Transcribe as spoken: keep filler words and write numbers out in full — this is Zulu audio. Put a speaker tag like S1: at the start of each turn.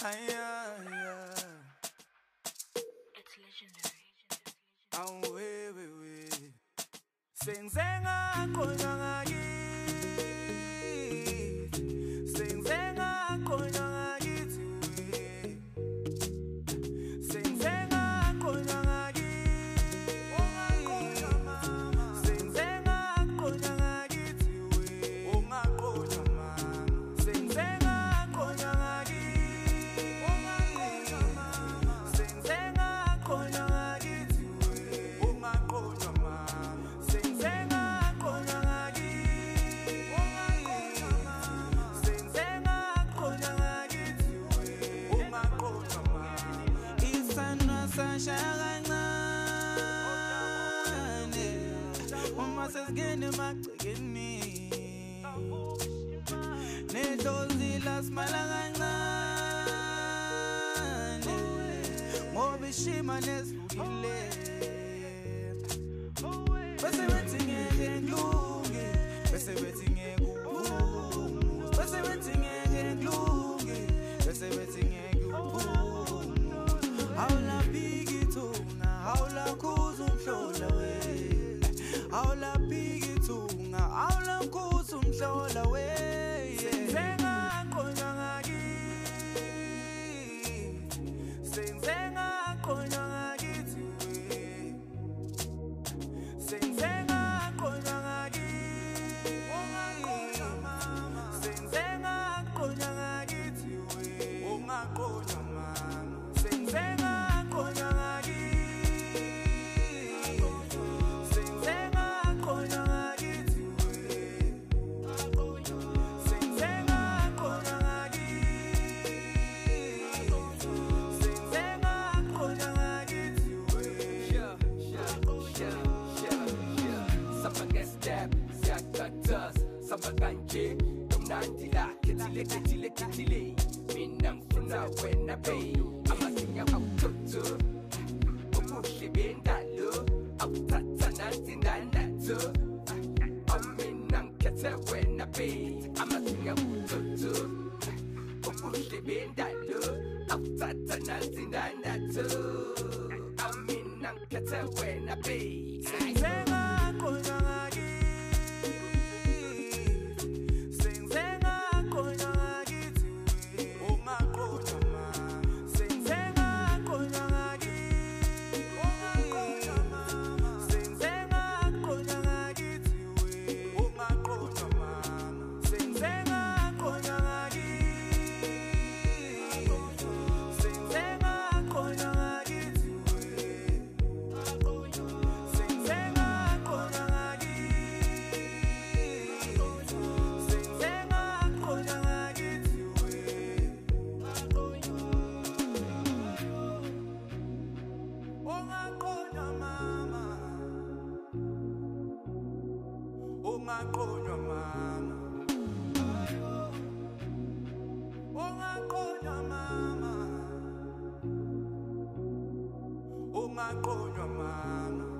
S1: Ay, ay, ay.
S2: It's legendary.
S1: Aw, we, we, we. Senzenga khona ngakithi. Senzenga khona ngakithi we. Senzenga khona ngakithi. Ungaqola mama. Senzenga khona ngakithi we. Ungaqola mama. Senzenga khona ngakithi. Ungaqola mama. Senzenga khona ngakithi we. Ungaqola mama. Senzenga khona ngakithi. Ungaqola mama. Senzenga khona ngakithi we. Ungaqola mama. Isandla sashaya kancane uma sesingena emagcekeni nedlozi lasimala kancane ngoba ishima nesivukile bese bethi ngeke ngilunge bese bethi ngeke uphumule bese bethi ngeke ngilunge bese bethi ngeke uphumule awula bhiki thunga awula khuza umhlola we awula bhiki thunga awula khuza umhlola we senzenga khona ngakithi senzenga khona ngakithi we senzenga khona ngakithi ungaqola mama senzenga khona ngakithi we ungaqola mama senzenga khona ngakithi senzenga khona ngakithi we senzenga khona ngakithi senzenga khona ngakithi we
S3: Yeah, yeah, yeah, yeah, yeah. Sama nge-step, siyakatas, sama kanje Kumnandi la, kethile, kethile, kethile Mina ngifuna wena babe Amazinga awuthuthu Ubuhle bendalo Awuthatha nansi ndandathu Amina ngikhethe wena babe Amazinga awuthuthu Ubuhle bendalo Awuthatha nansi ndandathu Amina ngikhethe wena babe
S1: senzenga khona ngakithi senzenga khona ngakithi we ungaqola mama senzenga khona ngakithi ungaqola mama senzenga khona ngakithi we ungaqola mama senzenga khona ngakithi senzenga khona ngakithi we senzenga khona ngakithi senzenga khona ngakithi we ungaqola mama ungaqola mama ungaqola mama ungaqola mama